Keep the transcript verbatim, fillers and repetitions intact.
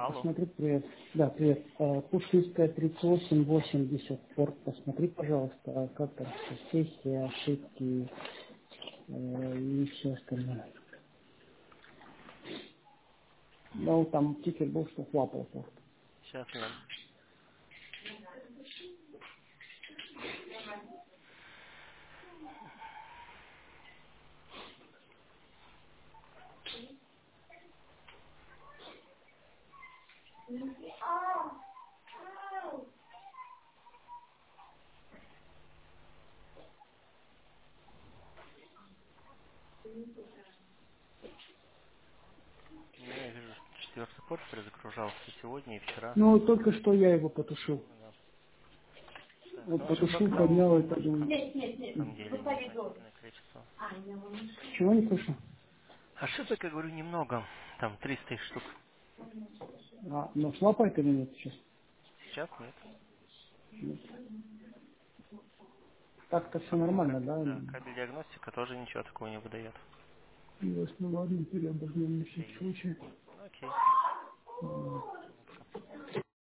Алло. посмотри, привет. Да, привет. Э, Пушистая тридцать восемь восемьдесят порт. Посмотри, пожалуйста, а как там все сессии, ошибки э, и все остальное. Ну, там тикер был, что флапал порт. Сейчас глянь. Ну, я вижу, что четвертый порт перезагружался сегодня и вчера. Ну, только что я его потушил. Ну, да. Так, Вот ну ошибок потушил, там поднял и подумал. на самом деле незначительное количество. Чего не слышу? Ошибок, я говорю, немного. Там триста штук. А, ну, флапает или нет сейчас? Сейчас нет. Нет. Так-то все Ну, нормально, кабель, да? да, кабель диагностика тоже ничего такого не выдает. Ясно, ладно, переобожмем на всякий Окей. случай. Окей.